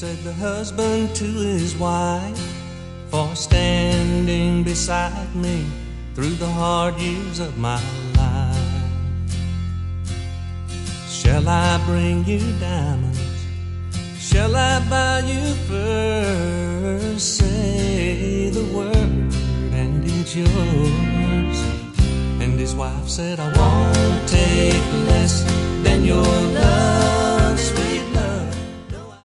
said the husband to his wife, for standing beside me through the hard years of my life. Shall I bring you diamonds? Shall I buy you furs? Say the word and it's yours. And his wife said, I want